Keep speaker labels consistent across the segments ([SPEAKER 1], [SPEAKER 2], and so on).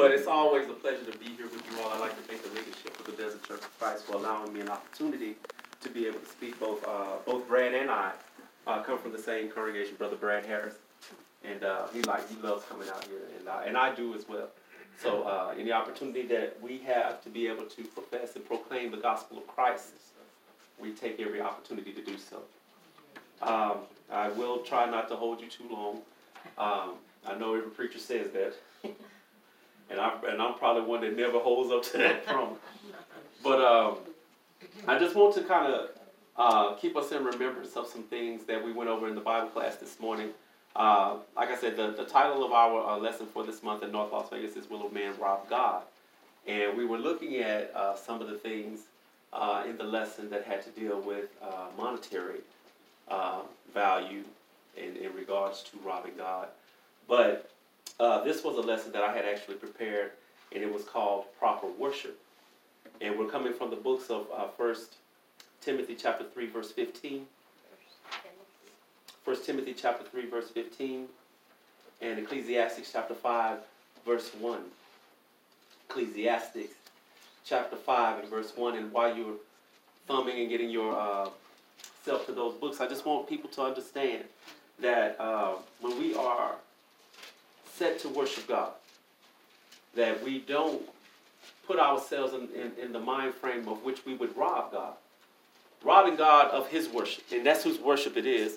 [SPEAKER 1] But it's always a pleasure to be here with you all. I'd like to thank the leadership of the Desert Church of Christ for allowing me an opportunity to be able to speak. Both Brad and I come from the same congregation, Brother Brad Harris, and he loves coming out here, and I do as well. So any opportunity that we have to be able to profess and proclaim the gospel of Christ, we take every opportunity to do so. I will try not to hold you too long. I know every preacher says that, and I'm probably one that never holds up to that promise. But I just want to kind of keep us in remembrance of some things that we went over in the Bible class this morning. Like I said, the title of our lesson for this month in North Las Vegas is Will a Man Rob God? And we were looking at some of the things in the lesson that had to deal with monetary value in regards to robbing God. But this was a lesson that I had actually prepared, and it was called Proper Worship. And we're coming from the books of 1 Timothy chapter 3, verse 15. 1 Timothy chapter 3, verse 15. And Ecclesiastes chapter 5, verse 1. Ecclesiastes chapter 5 and verse 1. And while you're thumbing and getting your self to those books, I just want people to understand that when we are set to worship God, that we don't put ourselves in the mind frame of which we would rob God. Robbing God of his worship, and that's whose worship it is,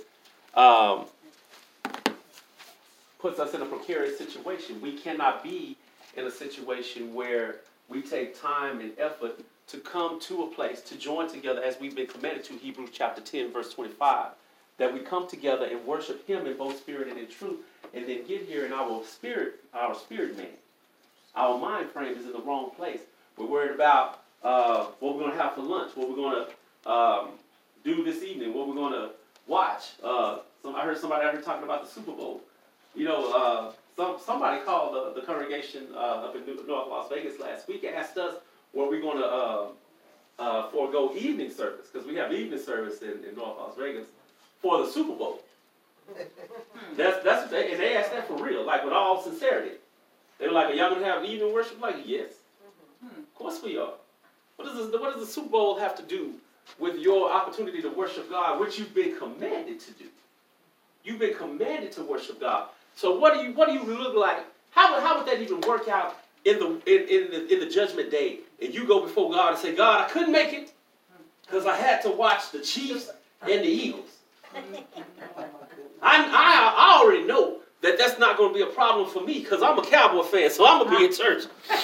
[SPEAKER 1] puts us in a precarious situation. We cannot be in a situation where we take time and effort to come to a place, to join together as we've been commanded to, Hebrews chapter 10, verse 25, that we come together and worship him in both spirit and in truth, and then get here in our spirit man. Our mind frame is in the wrong place. We're worried about what we're going to have for lunch, what we're going to do this evening, what we're going to watch. I heard somebody out here talking about the Super Bowl. You know, somebody called the congregation up in North Las Vegas last week and asked us, were we going to forego evening service, because we have evening service in North Las Vegas for the Super Bowl. That's what they asked that for real, like with all sincerity. They were like, are y'all going to have evening worship? Like, yes. Of course we are. What does the Super Bowl have to do with your opportunity to worship God, which you've been commanded to do? You've been commanded to worship God. So what do you look like? How would that even work out in the judgment day? And you go before God and say, God, I couldn't make it because I had to watch the Chiefs and the Eagles. I already know that that's not going to be a problem for me because I'm a Cowboy fan, so I'm going to be in church.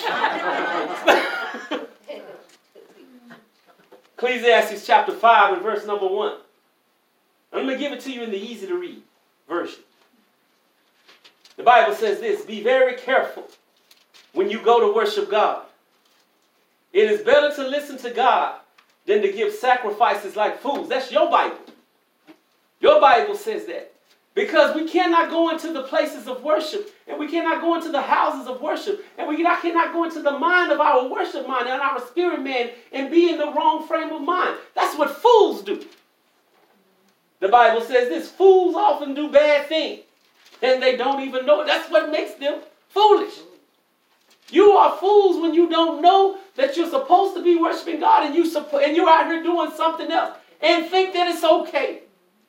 [SPEAKER 1] Ecclesiastes chapter 5 and verse number 1. I'm going to give it to you in the easy to read version. The Bible says this: be very careful when you go to worship God. It is better to listen to God than to give sacrifices like fools. That's your Bible. Your Bible says that. Because we cannot go into the places of worship, and we cannot go into the houses of worship, and we cannot go into the mind of our worship mind and our spirit man and be in the wrong frame of mind. That's what fools do. The Bible says this: fools often do bad things, and they don't even know it. That's what makes them foolish. You are fools when you don't know that you're supposed to be worshiping God, and you're out here doing something else and think that it's okay.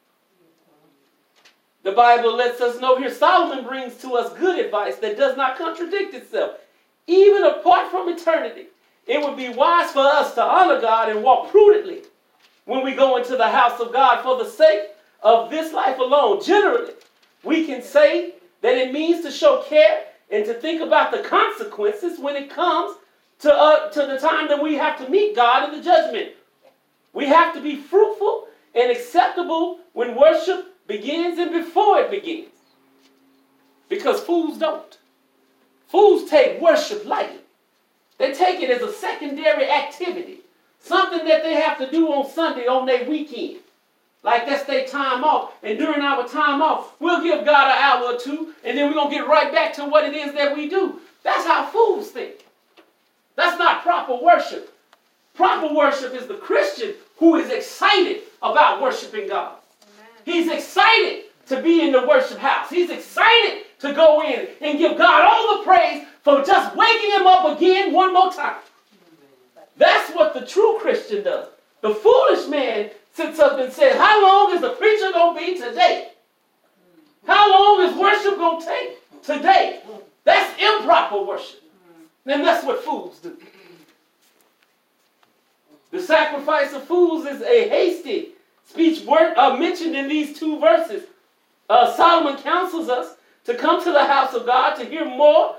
[SPEAKER 1] The Bible lets us know here, Solomon brings to us good advice that does not contradict itself. Even apart from eternity, it would be wise for us to honor God and walk prudently when we go into the house of God for the sake of this life alone. Generally, we can say that it means to show care and to think about the consequences when it comes to the time that we have to meet God in the judgment. We have to be fruitful and acceptable when worship begins and before it begins. Because fools don't. Fools take worship lightly. They take it as a secondary activity. Something that they have to do on Sunday on their weekend. Like that's their time off. And during our time off, we'll give God an hour or two, and then we're going to get right back to what it is that we do. That's how fools think. That's not proper worship. Proper worship is the Christian who is excited about worshiping God. He's excited to be in the worship house. He's excited to go in and give God all the praise for just waking again one more time. That's what the true Christian does. The foolish man sits up and says, how long is the preacher going to be today? How long is worship going to take today? That's improper worship. And that's what fools do. The sacrifice of fools is a hasty speech mentioned in these two verses. Solomon counsels us to come to the house of God to hear more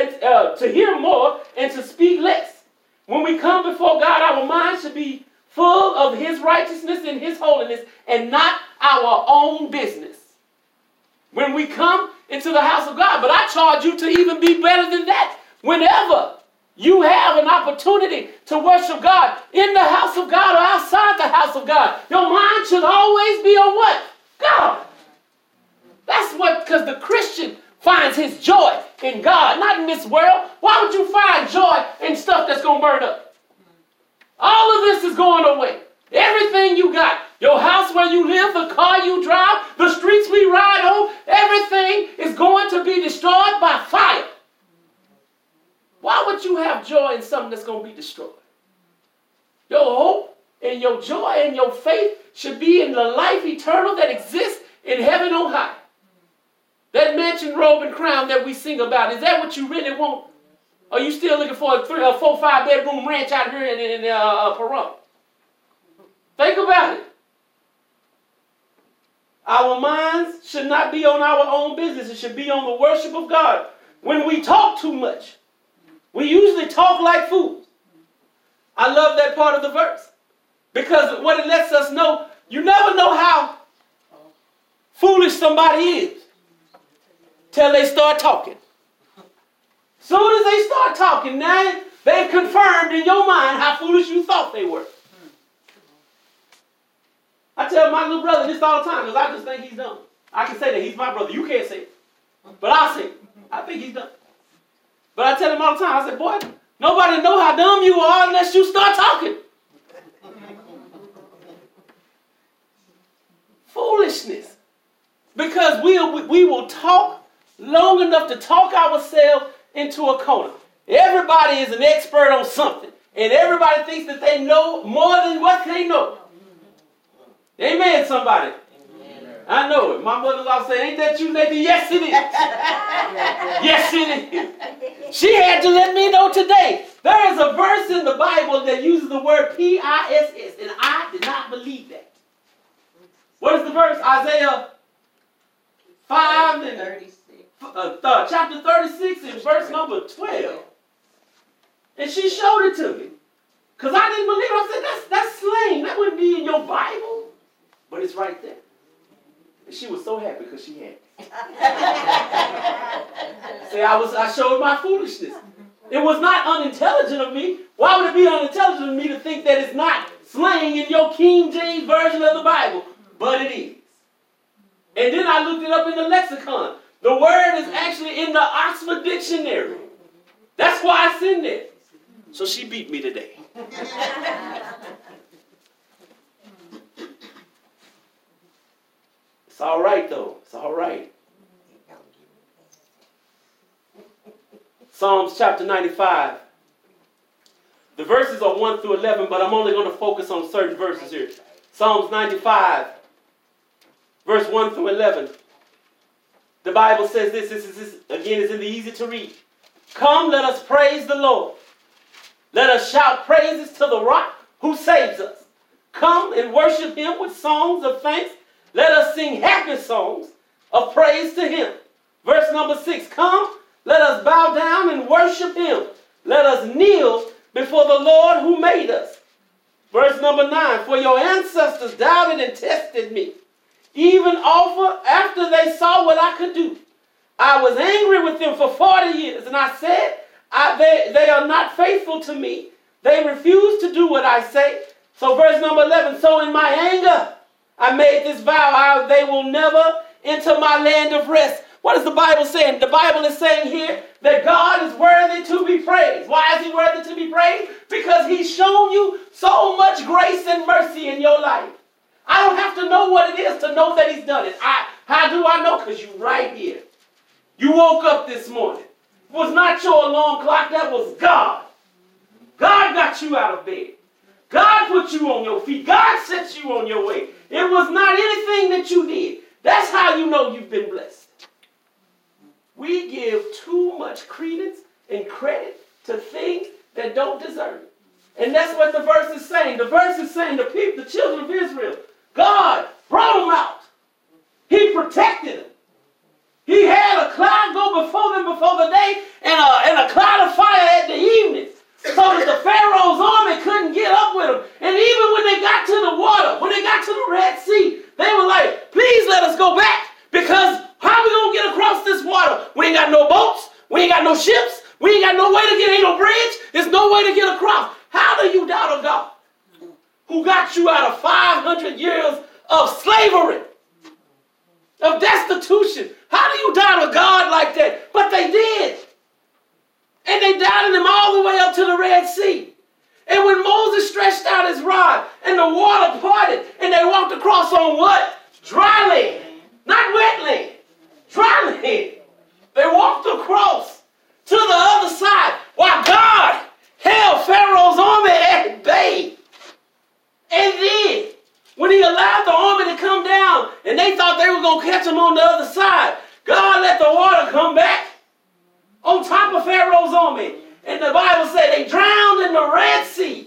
[SPEAKER 1] and to speak less. When we come before God, our minds should be full of his righteousness and his holiness and not our own business. When we come into the house of God, but I charge you to even be better than that. Whenever you have an opportunity to worship God in the house of God or outside the house of God, your mind should always be on what? God. That's what, because the Christian finds his joy in God, not in this world. Why would you find joy in stuff that's going to burn up? All of this is going away. Everything you got, your house where you live, the car you drive, the streets we ride on, everything is going to be destroyed by fire. Why would you have joy in something that's going to be destroyed? Your hope and your joy and your faith should be in the life eternal that exists in heaven on high. That mansion, robe, and crown that we sing about, is that what you really want? Or are you still looking for a 3 or 4, 5 bedroom ranch out here in Pahrump? Think about it. Our minds should not be on our own business. It should be on the worship of God. When we talk too much, we usually talk like fools. I love that part of the verse. Because what it lets us know, you never know how foolish somebody is till they start talking. Soon as they start talking, now they've confirmed in your mind how foolish you thought they were. I tell my little brother this all the time because I just think he's dumb. I can say that he's my brother. You can't say it. But I'll say it. I think he's dumb. But I tell him all the time, I say, boy, nobody know how dumb you are unless you start talking. Foolishness. Because we will talk long enough to talk ourselves into a corner. Everybody is an expert on something. And everybody thinks that they know more than what they know. Amen, somebody. Amen. I know it. My mother-in-law said, ain't that you, Nathan? Yes, it is. Yes, it is. She had to let me know today. There is a verse in the Bible that uses the word P-I-S-S, and I did not believe that. What is the verse? Isaiah 5 and 36. Chapter 36 and verse number 12. And she showed it to me. Because I didn't believe it. I said, that's slang. That wouldn't be in your Bible. But it's right there. And she was so happy because she had it. Say, I showed my foolishness. It was not unintelligent of me. Why would it be unintelligent of me to think that it's not slang in your King James version of the Bible? But it is. And then I looked it up in the lexicon. The word is actually in the Oxford Dictionary. That's why it's in there. So she beat me today. It's all right, though. It's all right. Psalms chapter 95. The verses are 1 through 11, but I'm only going to focus on certain verses here. Psalms 95, verse 1 through 11. The Bible says this again, is in the easy to read. Come, let us praise the Lord. Let us shout praises to the rock who saves us. Come and worship him with songs of thanks. Let us sing happy songs of praise to him. Verse number 6. Come, let us bow down and worship him. Let us kneel before the Lord who made us. Verse number 9. For your ancestors doubted and tested me, even after they saw what I could do. I was angry with them for 40 years, and I said, they are not faithful to me. They refuse to do what I say. So verse number 11. So in my anger, I made this vow, they will never enter my land of rest. What is the Bible saying? The Bible is saying here that God is worthy to be praised. Why is he worthy to be praised? Because he's shown you so much grace and mercy in your life. I don't have to know what it is to know that he's done it. How do I know? Because you're right here. You woke up this morning. was not your alarm clock. That was God. God got you out of bed. God put you on your feet. God set you on your way. It was not anything that you did. That's how you know you've been blessed. We give too much credence and credit to things that don't deserve it. And that's what the verse is saying. The verse is saying the people, the children of Israel, God brought them out. He protected them. He had a cloud go before them before the day and a cloud of fire at the evening, so that the Pharaoh's army couldn't get up with them. And even when they got to the water, when they got to the Red Sea, they were like, please let us go back, because how are we going to get across this water? We ain't got no boats. We ain't got no ships. We ain't got no way to get, ain't no bridge. There's no way to get across. How do you doubt a God who got you out of 500 years of slavery, of destitution? How do you doubt a God like that? But they did. And they doubted him all the way up to the Red Sea. And when Moses stretched out his rod and the water parted and they walked across on what? Dry land. Not wet land. Dry land. They walked across to the other side while God held Pharaoh's army at bay. And then, when he allowed the army to come down and they thought they were going to catch them on the other side, God let the water come back on top of Pharaoh's army. And the Bible said they drowned in the Red Sea.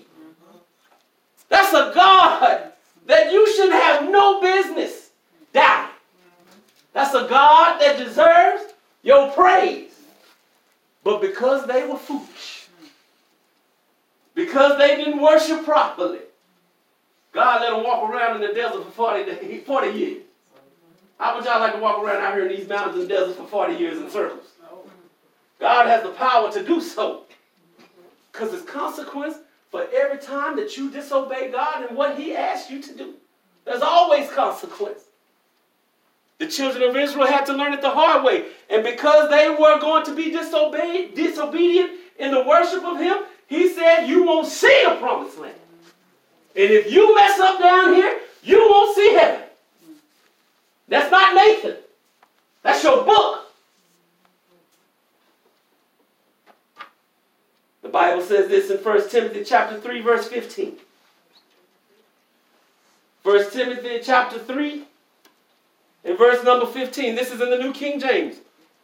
[SPEAKER 1] That's a God that you should have no business doubting. That's a God that deserves your praise. But because they were foolish, because they didn't worship properly, God let them walk around in the desert for 40 years. How would y'all like to walk around out here in these mountains and deserts for 40 years in circles? God has the power to do so. Because there's consequence for every time that you disobey God and what he asked you to do. There's always consequence. The children of Israel had to learn it the hard way. And because they were going to be disobedient in the worship of him, he said, you won't see the promised land. And if you mess up down here, you won't see heaven. That's not Nathan. That's your book. The Bible says this in 1 Timothy chapter 3, verse 15. 1 Timothy chapter 3 and verse number 15. This is in the New King James.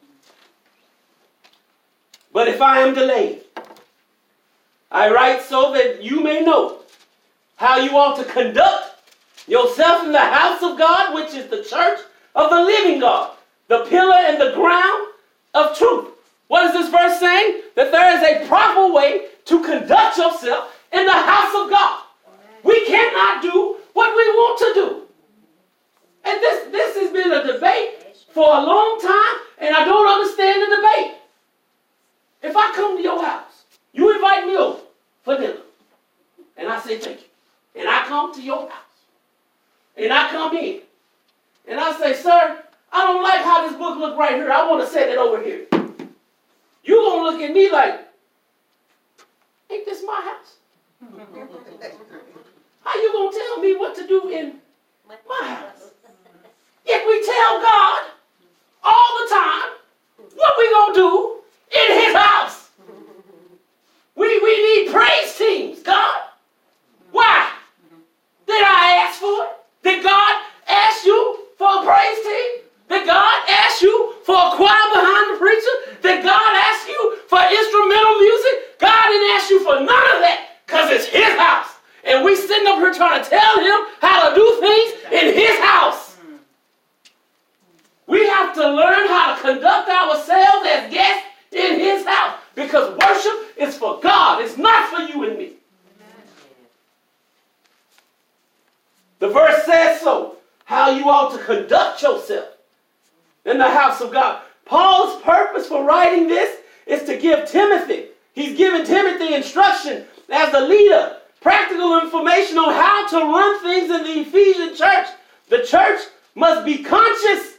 [SPEAKER 1] But if I am delayed, I write so that you may know how you ought to conduct yourself in the house of God, which is the church of the living God, the pillar and the ground of truth. What is this verse saying? That there is a proper way to conduct yourself in the house of God. We cannot do what we want to do. And this has been a debate for a long time, and I don't understand the debate. If I come to your house, you invite me over for dinner, and I say thank you, and I come to your house, and I come in, and I say, sir, I don't like how this book looks right here. I want to set it over here. You're going to look at me like, ain't this my house? How you going to tell me what to do in my house? If we tell God all the time what we going to do in his house. We need praise teams, God. Why? Did I ask for it? Did God ask you for a praise team? Did God ask you for a choir behind the preacher? Did God ask you for instrumental music? God didn't ask you for none of that, because it's his house. And we sitting up here trying to tell him how to do things in his house. We have to learn how to conduct ourselves as guests in his house, because worship is for God. It's not for you and me. The verse says so, how you ought to conduct yourself in the house of God. Paul's purpose for writing this is to give Timothy, he's giving Timothy instruction as a leader, practical information on how to run things in the Ephesian church. The church must be consciously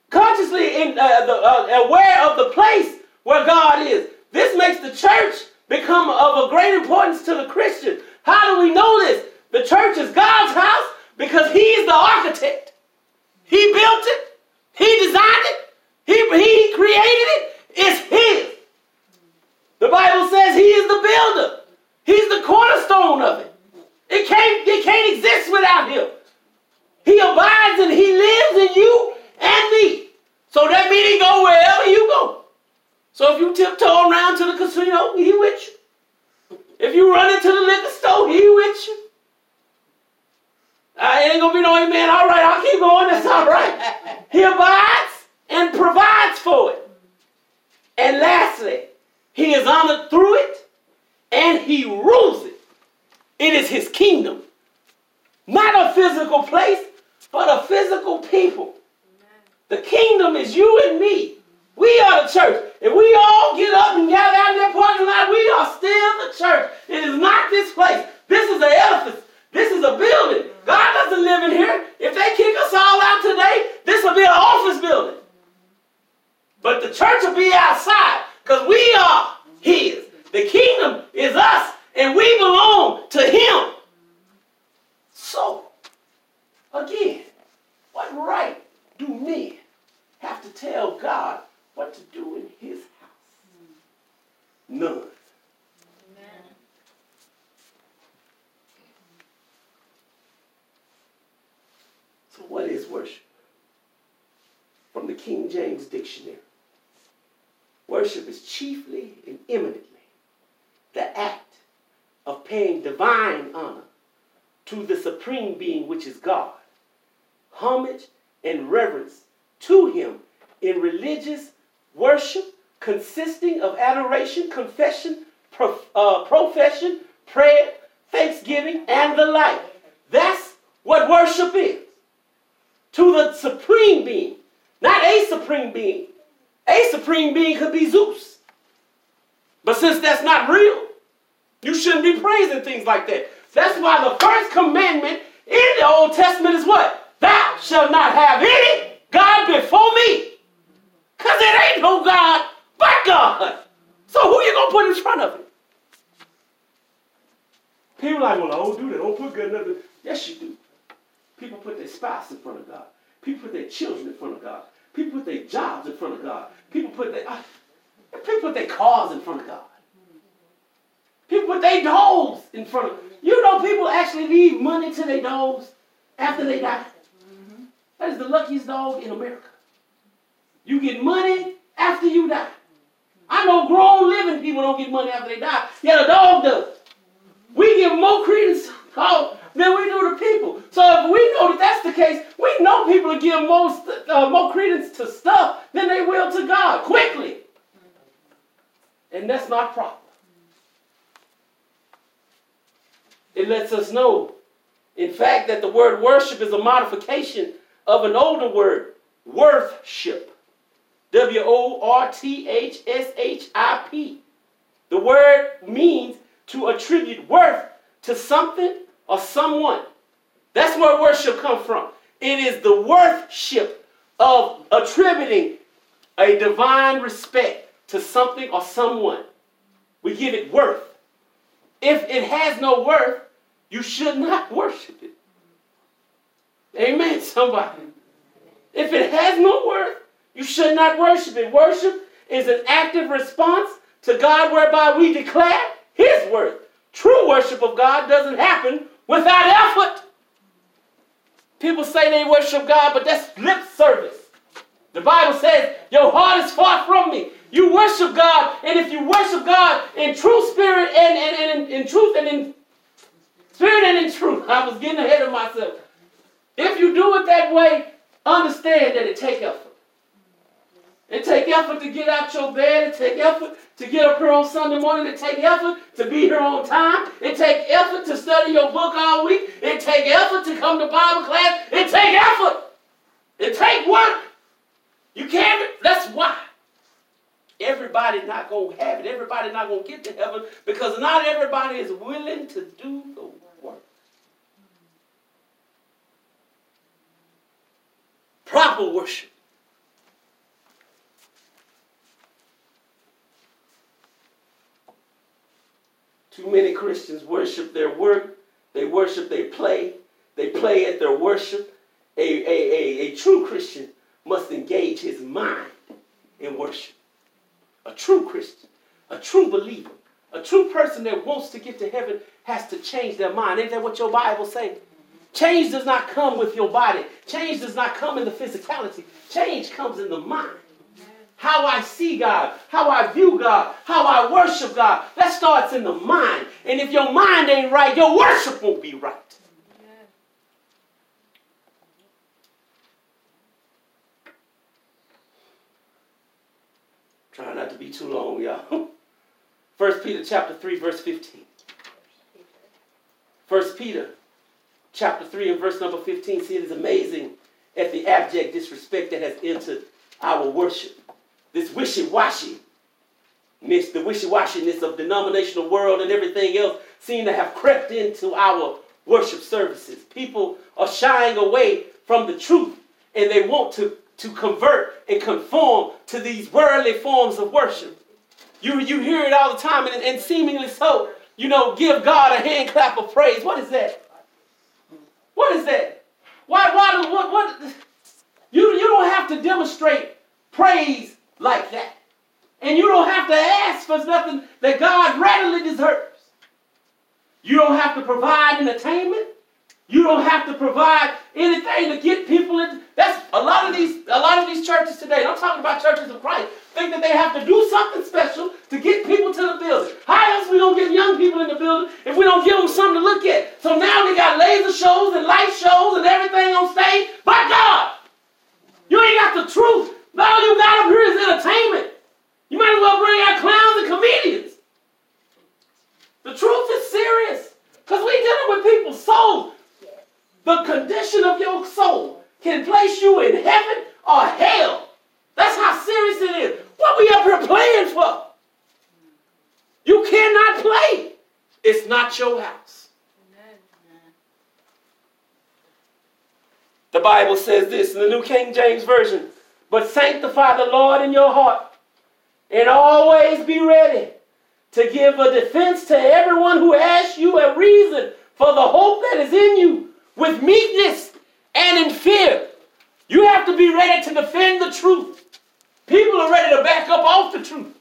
[SPEAKER 1] aware of the place where God is. This makes the church become of a great importance to the Christian. How do we know this? The church is God's house because he's the architect. He built it. He designed it. He created it. It's his. He's the cornerstone of it. It can't exist without him. He abides and he lives in you and me. So that means he go wherever you go. So if you tiptoe around to the casino, he with you. If you run into the liquor store, he with you. Ain't gonna be no amen. All right, I'll keep going. That's all right. He abides and provides for it. And lastly, he is honored through it and he rules it. It is his kingdom. Not a physical place, but a physical people. The kingdom is you and me. We are the church. If we all get up and gather out in that parking lot, we are still the church. It is not this place. This is an edifice. This is a building. God doesn't live in here. If they kick us all out today, this will be an office building. But the church will be outside because we are his. The kingdom is us and we belong to him. So, again, what right do men have to tell God what to do in his house? None. Amen. So what is worship? From the King James Dictionary. Worship is chiefly and eminently the act of paying divine honor to the supreme being, which is God. Homage and reverence to him in religious worship consisting of adoration, confession, profession, prayer, thanksgiving, and the like. That's what worship is. To the supreme being, not a supreme being. A supreme being could be Zeus. But since that's not real, you shouldn't be praising things like that. That's why the first commandment in the Old Testament is what? Thou shalt not have any God before me. Because it ain't no God but God. So who you going to put in front of him? People are like, well, I don't do that. I don't put good enough. Yes, you do. People put their spouse in front of God. People put their children in front of God. People put their jobs in front of God. People put their cars in front of God. People put their dogs in front of God. You know people actually leave money to their dogs after they die. Mm-hmm. That is the luckiest dog in America. You get money after you die. I know grown living people don't get money after they die. Yeah, the dog does. We give more credence than we do to people. So if we know that that's the case, we know people will give more credence to stuff than they will to God quickly. And that's not proper. It lets us know, in fact, that the word worship is a modification of an older word, worthship. W-O-R-T-H-S-H-I-P. The word means to attribute worth to something or someone. That's where worship comes from. It is the worthship of attributing a divine respect to something or someone. We give it worth. If it has no worth, you should not worship it. Amen, somebody. If it has no worth, you should not worship it. Worship is an active response to God whereby we declare his worth. True worship of God doesn't happen without effort. People say they worship God, but that's lip service. The Bible says, your heart is far from me. You worship God, and if you worship God in true spirit and in truth and in spirit and in truth, I was getting ahead of myself. If you do it that way, understand that it takes effort. It takes effort to get out your bed. It takes effort to get up here on Sunday morning. It takes effort to be here on time. It takes effort to study your book all week. It takes effort to come to Bible class. It takes effort. It takes work. You can't. That's why. Everybody's not going to have it. Everybody's not going to get to heaven because not everybody is willing to do the work. Proper worship. Too many Christians worship their work. They worship their play. They play at their worship. A true Christian must engage his mind in worship. A true Christian, a true believer, A true person that wants to get to heaven has to change their mind. Ain't that what your Bible says? Change does not come with your body. Change does not come in the physicality. Change comes in the mind. How I see God, how I view God, how I worship God. That starts in the mind. And if your mind ain't right, your worship won't be right. Try not to be too long, y'all. 1 Peter chapter 3, verse 15. 1 Peter chapter 3 and verse number 15. See, it is amazing at the abject disrespect that has entered our worship. This wishy-washiness, the wishy-washiness of denominational world and everything else seem to have crept into our worship services. People are shying away from the truth, and they want to convert and conform to these worldly forms of worship. You hear it all the time, and seemingly so. You know, give God a hand clap of praise. What is that? What is that? What? You don't have to demonstrate praise like that. And you don't have to ask for nothing that God readily deserves. You don't have to provide entertainment. You don't have to provide anything to get people in. That's a lot of these churches today. And I'm talking about churches of Christ. Think that they have to do something special to get people to the building. How else we gonna get young people in the building if we don't give them something to look at? So now they got laser shows and light shows and everything on stage. By God, you ain't got the truth. All you got up here is entertainment. You might as well bring out clowns and comedians. The truth is serious. Because we're dealing with people's souls. The condition of your soul can place you in heaven or hell. That's how serious it is. What we up here playing for? You cannot play. It's not your house. The Bible says this in the New King James Version. But sanctify the Lord in your heart, and always be ready to give a defense to everyone who asks you a reason for the hope that is in you, with meekness and in fear. You have to be ready to defend the truth. People are ready to back up off the truth.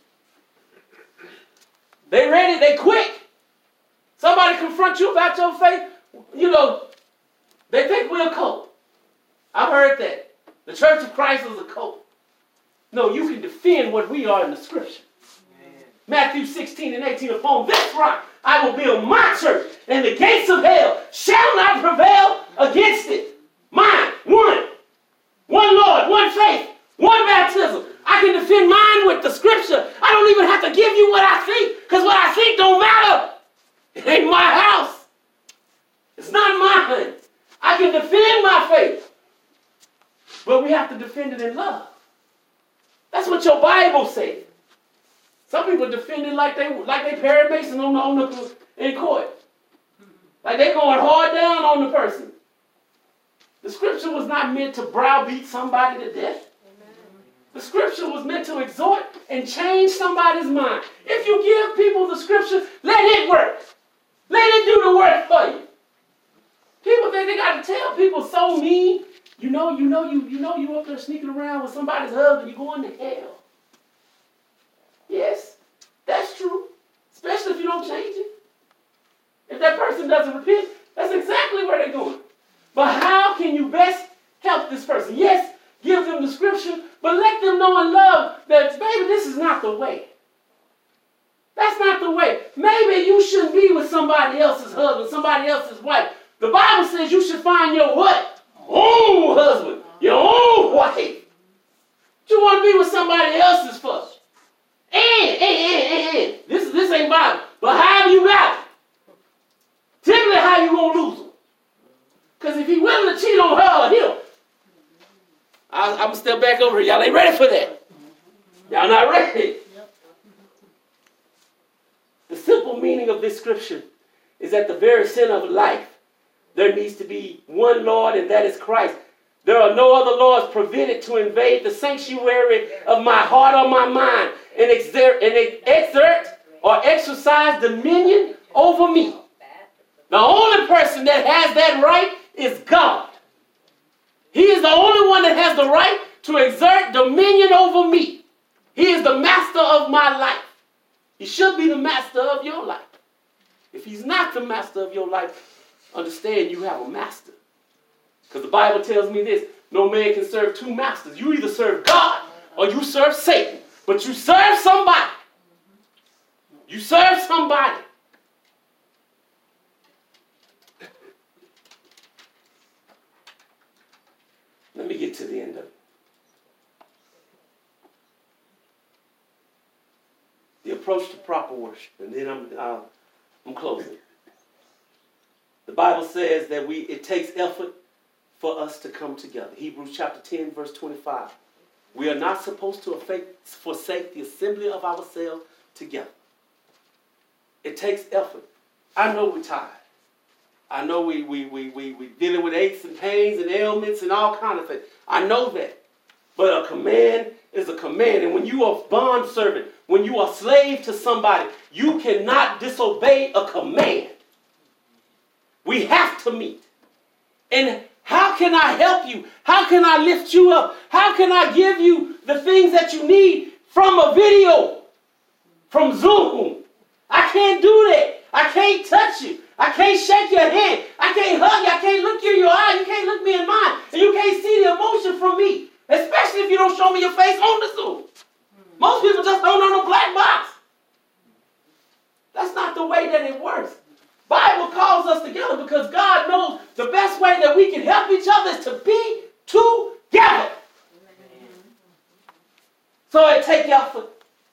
[SPEAKER 1] They ready, they quick. Somebody confront you about your faith, they think we're a cult. I've heard that. The Church of Christ is a cult. No, you can defend what we are in the Scripture. Amen. Matthew 16 and 18, upon this rock I will build my church, and the gates of hell shall not prevail against it. Mine, one Lord, one faith, one baptism. I can defend mine with the Scripture. I don't even have to give you what I think, because what I think don't matter. It ain't my house. It's not mine. I can defend my faith. But we have to defend it in love. That's what your Bible says. Some people defend it like they Perry Mason in court. Like they going hard down on the person. The Scripture was not meant to browbeat somebody to death. Amen. The Scripture was meant to exhort and change somebody's mind. If you give people the Scripture, let it work. Let it do the work for you. People think they got to tell people so mean. You know you up there sneaking around with somebody's husband, you're going to hell. Yes, that's true. Especially if you don't change it. If that person doesn't repent, that's exactly where they're going. But how can you best help this person? Yes, give them the Scripture, but let them know in love that, baby, this is not the way. That's not the way. Maybe you shouldn't be with somebody else's husband, somebody else's wife. The Bible says you should find your what? Own husband, your own wife. You want to be with somebody else's first. And. This ain't Bible. But how you got it? Typically how you going to lose them. Because if he's willing to cheat on her or him, I'm going to step back over here. Y'all ain't ready for that. Y'all not ready. The simple meaning of this scripture is at the very center of life. There needs to be one Lord, and that is Christ. There are no other lords permitted to invade the sanctuary of my heart or my mind and exert or exercise dominion over me. The only person that has that right is God. He is the only one that has the right to exert dominion over me. He is the master of my life. He should be the master of your life. If he's not the master of your life, understand you have a master. Because the Bible tells me this, no man can serve two masters. You either serve God or you serve Satan. But you serve somebody. You serve somebody. Let me get to the end of it. The approach to proper worship. And then I'm closing. The Bible says that it takes effort for us to come together. Hebrews chapter 10, verse 25. We are not supposed to forsake the assembly of ourselves together. It takes effort. I know we're tired. I know we dealing with aches and pains and ailments and all kinds of things. I know that. But a command is a command. And when you are a bond servant, when you are slave to somebody, you cannot disobey a command. We have to meet. And how can I help you? How can I lift you up? How can I give you the things that you need from a video, from Zoom? I can't do that. I can't touch you. I can't shake your hand. I can't hug you. I can't look you in your eye. You can't look me in mine. And you can't see the emotion from me. Especially if you don't show me your face on the Zoom. Most people just don't know the black box. That's not the way that it works. Bible calls us together because God knows the best way that we can help each other is to be together. So it takes effort.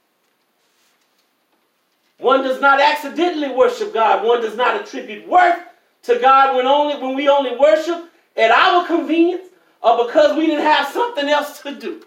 [SPEAKER 1] One does not accidentally worship God. One does not attribute worth to God when we only worship at our convenience or because we didn't have something else to do.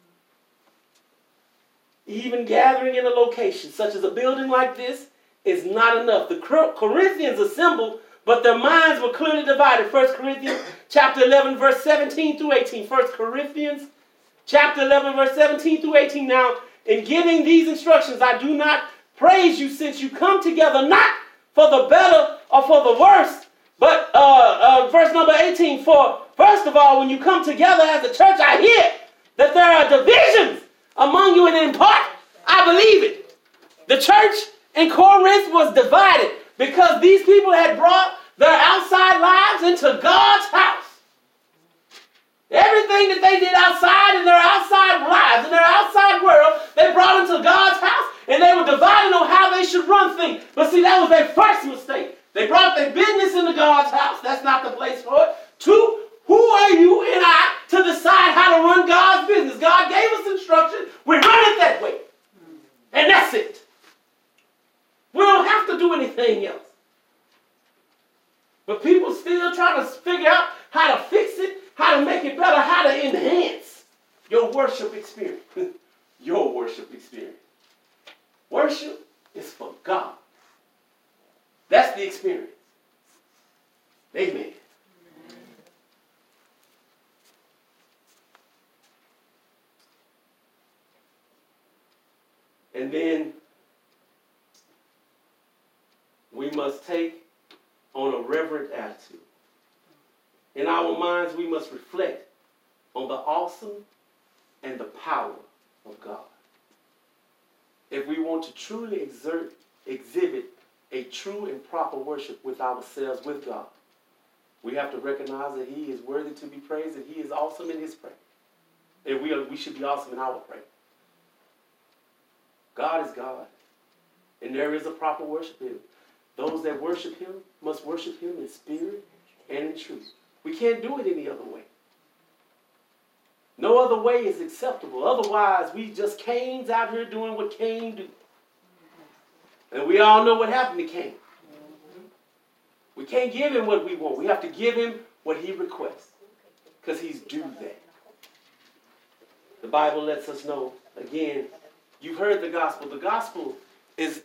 [SPEAKER 1] Even gathering in a location such as a building like this is not enough. The Corinthians assembled, but their minds were clearly divided. 1 Corinthians chapter 11, verse 17 through 18. 1 Corinthians chapter 11, verse 17 through 18. Now, in giving these instructions, I do not praise you since you come together not for the better or for the worse. But verse number 18, for first of all, when you come together as a church, I hear that there are divisions among you, and in part, I believe it. The church in Corinth was divided because these people had brought their outside lives into God's house. Everything that they did outside in their outside lives, in their outside world, they brought into God's house, and they were divided on how they should run things. But see, that was their first mistake. They brought their business into God's house. That's not the place for it. Two, who are you and I to decide how to run God's business? God gave us instruction. We run it that way. And that's it. We don't have to do anything else. But people still trying to figure out how to fix it, how to make it better, how to enhance your worship experience. Your worship experience. Worship is for God. That's the experience. Amen. And then we must take on a reverent attitude. In our minds, we must reflect on the awesome and the power of God. If we want to truly exhibit a true and proper worship with ourselves, with God, we have to recognize that He is worthy to be praised and He is awesome in His praise. And we should be awesome in our praise. God is God. And there is a proper worship in Him. Those that worship Him must worship Him in spirit and in truth. We can't do it any other way. No other way is acceptable. Otherwise, we just Cain's out here doing what Cain do. And we all know what happened to Cain. We can't give him what we want. We have to give him what he requests. Because he's due that. The Bible lets us know, again, you've heard the gospel. The gospel is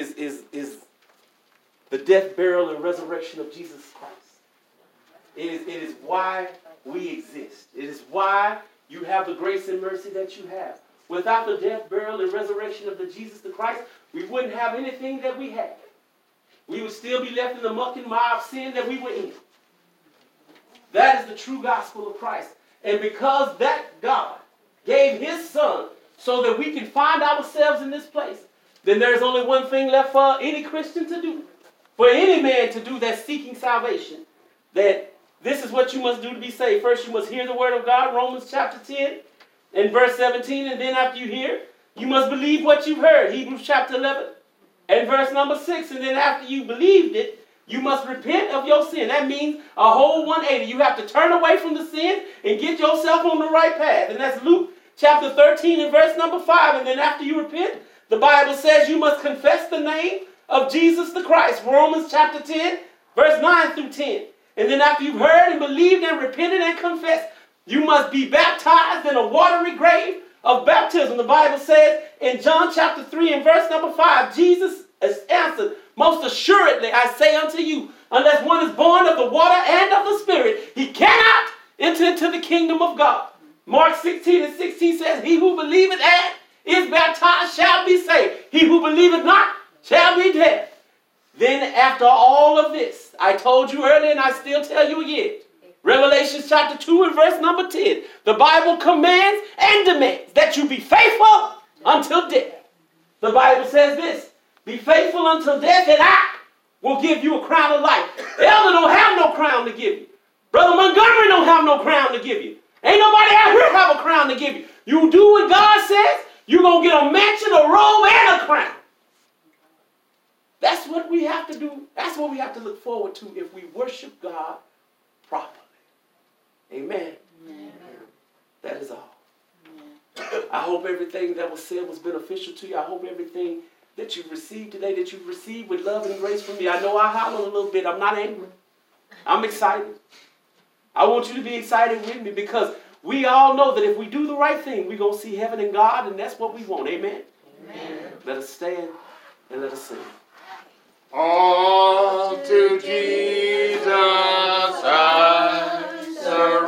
[SPEAKER 1] the death, burial, and resurrection of Jesus Christ. It is why we exist. It is why you have the grace and mercy that you have. Without the death, burial, and resurrection of the Jesus the Christ, we wouldn't have anything that we have. We would still be left in the muck and mire of sin that we were in. That is the true gospel of Christ. And because that God gave His Son so that we can find ourselves in this place, then there's only one thing left for any Christian to do. For any man to do that's seeking salvation. That this is what you must do to be saved. First, you must hear the word of God, Romans chapter 10 and verse 17. And then after you hear, you must believe what you've heard, Hebrews chapter 11 and verse number 6. And then after you believed it, you must repent of your sin. That means a whole 180. You have to turn away from the sin and get yourself on the right path. And that's Luke chapter 13 and verse number 5. And then after you repent, the Bible says you must confess the name of Jesus the Christ. Romans chapter 10, verse 9 through 10. And then after you've heard and believed and repented and confessed, you must be baptized in a watery grave of baptism. The Bible says in John chapter 3 and verse number 5, Jesus has answered, most assuredly I say unto you, unless one is born of the water and of the Spirit, he cannot enter into the kingdom of God. Mark 16 and 16 says, he who believeth and is baptized shall be saved. He who believeth not shall be dead. Then after all of this, I told you earlier and I still tell you again, Revelation chapter 2 and verse number 10, the Bible commands and demands that you be faithful until death. The Bible says this, be faithful until death and I will give you a crown of life. Elder don't have no crown to give you. Brother Montgomery don't have no crown to give you. Ain't nobody out here have a crown to give you. You do what God says, you're going to get a mansion, a robe, and a crown. That's what we have to do. That's what we have to look forward to if we worship God properly. Amen. Amen. That is all. Amen. I hope everything that was said was beneficial to you. I hope everything that you've received today, that you've received with love and grace from me. I know I hollered a little bit. I'm not angry. I'm excited. I want you to be excited with me because we all know that if we do the right thing, we're going to see heaven and God, and that's what we want. Amen? Amen. Let us stand and let us sing.